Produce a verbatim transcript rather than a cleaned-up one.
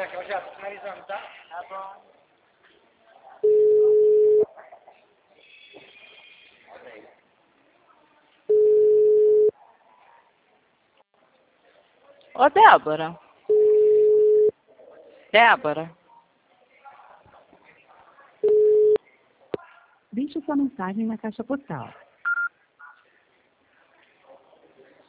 eu já tô finalizando, tá? Tá bom. Ô, Débora. Débora. Deixe sua mensagem na caixa postal.